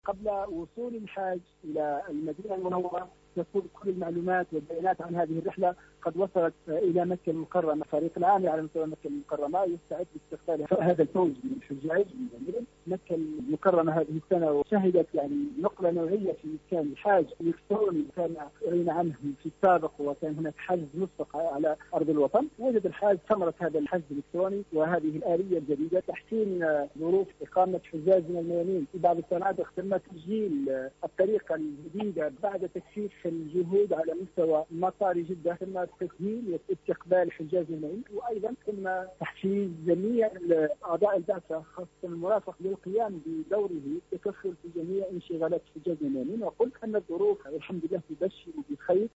قبل وصول الحاج إلى المدينة المنورة تكون كل المعلومات والبيانات عن هذه الرحلة قد وصلت إلى مكة المكرمة. فريق العامل على مستوى مكة المكرمة يستعد لاستقبال هذا الفوز من الحجاج من مكة المكرمة هذه السنة، وشهدت نقلة نوعية في إسكان الحاج الإلكتروني كان أعلن عنه في السابق، وكان هناك حجز مسبق على أرض الوطن. وجد الحاج ثمرة هذا الحجز الإلكتروني وهذه الآلية الجديدة تحسين ظروف إقامة حجاج من الميامين. في بعض الفنادق تم تسجيل الطريقة الجديدة بعد تكثيف الجهود على مستوى مطار جدة، تم تسهيل استقبال حجاج من الميامين، وأيضا تم تحفيز جميع أعضاء البعثة خاصة المرافق للقيام بدوره التكفل في جميع انشغالات حجاج من الميامين. وقلت أن الظروف الحمد لله تبشر بخير.